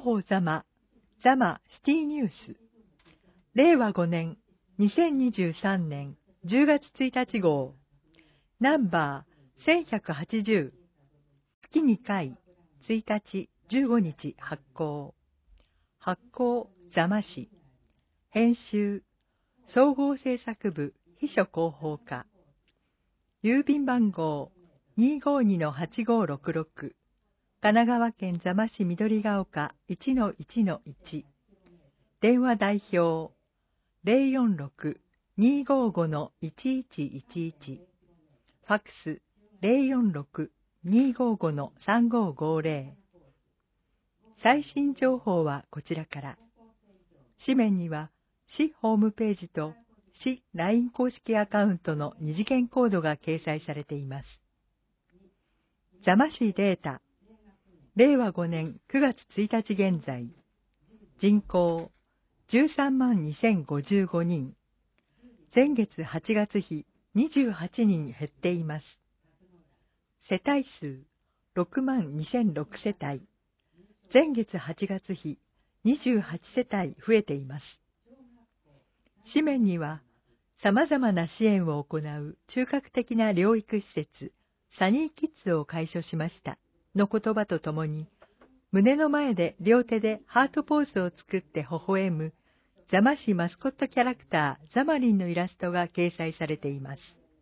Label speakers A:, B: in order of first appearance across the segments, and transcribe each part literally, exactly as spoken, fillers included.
A: 報ざま、ざまシティニュース。れいわごねん、にせんにじゅうさんねんじゅうがつついたち号。ナンバーせんひゃくはちじゅう。月にかい、ついたち、じゅうごにち発行。発行、座間市。編集、総合制作部秘書広報課。郵便番号 にーごーにのはちごーろくろく。神奈川県座間市緑が丘 いちのいちのいち。電話代表 ゼロよんろく にーごーごのいちいちいちいち。ファックス ゼロよんろく にーごーごのさんごーごーぜろ。最新情報はこちらから。紙面には市ホームページと市 ライン 公式アカウントの二次元コードが掲載されています。座間市データ。れいわごねんくがつついたち現在。人口じゅうさんまんにせんごじゅうごにん。前月はちがつ比にじゅうはちにん減っています。世帯数ろくまんにせんろくせたい。前月はちがつ比にじゅうはちせたい増えています。紙面には、様々な支援を行う中核的な療育施設、サニーキッズを開所しましたの言葉とともに、胸の前で両手でハートポーズを作って微笑む、座間市マスコットキャラクターザマリンのイラストが掲載されています。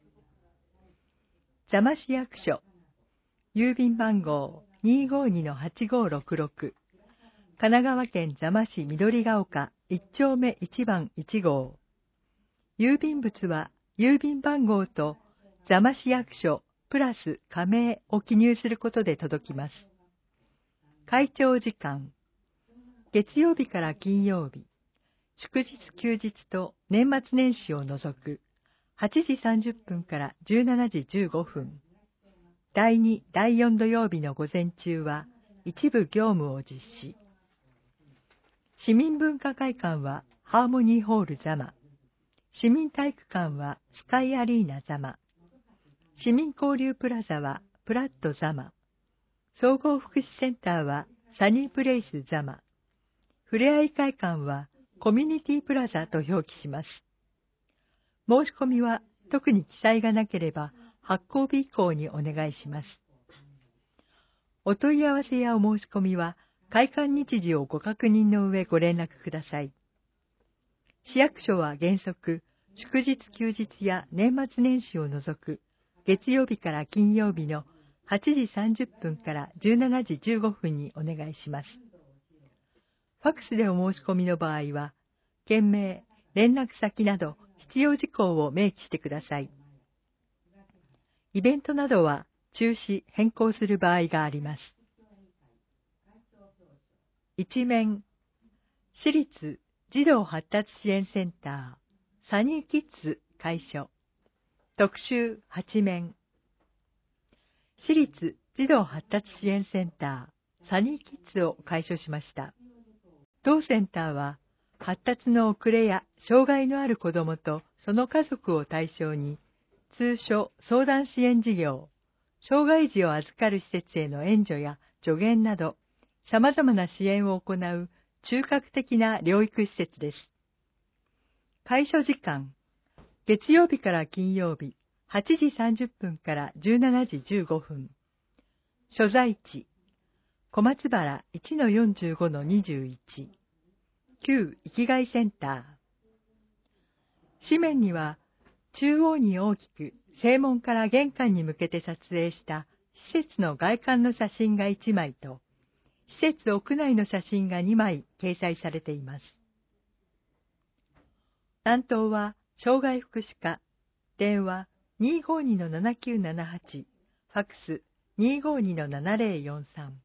A: 座間市役所、郵便番号 にーごーにのはちごーろくろく。神奈川県座間市緑が丘いっちょうめいちばんいちごう。郵便物は郵便番号と座間市役所プラス加盟を記入することで届きます。開庁時間。月曜日から金曜日、祝日休日と年末年始を除くはちじさんじゅっぷんからじゅうしちじじゅうごふん。だいに、だいよん土曜日の午前中は一部業務を実施。市民文化会館はハーモニーホール座間。市民体育館はスカイアリーナ座間。市民交流プラザはプラット座間。総合福祉センターはサニープレイス座間。ふれあい会館はコミュニティプラザと表記します。申し込みは特に記載がなければ発行日以降にお願いします。お問い合わせやお申し込みは開館日時をご確認の上ご連絡ください。市役所は原則、祝日休日や年末年始を除く月曜日から金曜日のはちじさんじゅっぷんからじゅうしちじじゅうごふんにお願いします。ファックスでお申し込みの場合は、件名、連絡先など必要事項を明記してください。イベントなどは中止・変更する場合があります。一面、市立児童発達支援センター、サニーキッズ開所。特集はちめん。市立児童発達支援センター、サニーキッズを開所しました。同センターは、発達の遅れや障害のある子どもとその家族を対象に、通所相談支援事業、障害児を預かる施設への援助や助言など、様々な支援を行う中核的な療育施設です。開所時間、月曜日から金曜日、はちじさんじゅっぷんからじゅうしちじじゅうごふん。所在地、小松原 いちのよんじゅうごのにじゅういち。旧生きがいセンター。紙面には、中央に大きく正門から玄関に向けて撮影した施設の外観の写真がいちまいと、施設屋内の写真がにまい掲載されています。担当は障害福祉課、電話 にーごーにのななきゅうななはち、ファックス にーごーにのななぜろよんさん。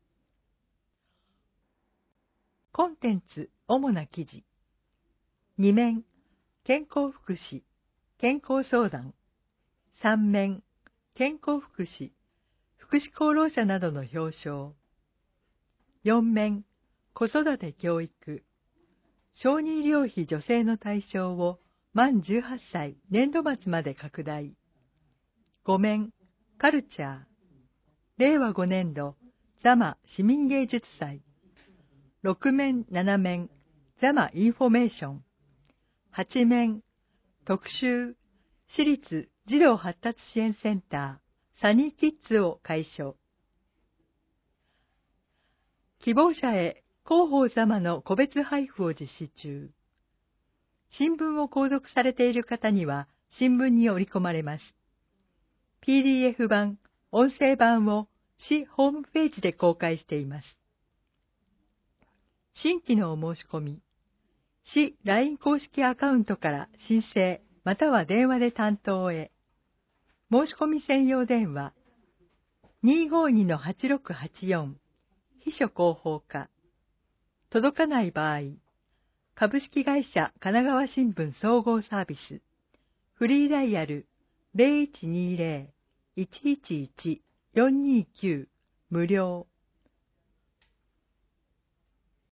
A: コンテンツ主な記事。に面、健康福祉、健康相談。さん面、健康福祉、福祉功労者などの表彰。よん面、子育て教育。小児医療費助成の対象を満じゅうはっさい年度末まで拡大。ご面、カルチャー。れいわごねんど、座間市民芸術祭。 ろく面なな面ザマインフォメーション、はち面特集私立児童発達支援センターサニーキッズを開所。希望者へ広報ザマの個別配布を実施中。新聞を購読されている方には新聞に織り込まれます。ピーディーエフ 版、音声版を市ホームページで公開しています。新規のお申し込み、市 ライン 公式アカウントから申請または電話で担当へ。申し込み専用電話 にーごーにー はちろくはちよん 秘書広報課。届かない場合、株式会社神奈川新聞総合サービスフリーダイヤル ゼロいちにーゼロ いちいちいち よんにーきゅう 無料。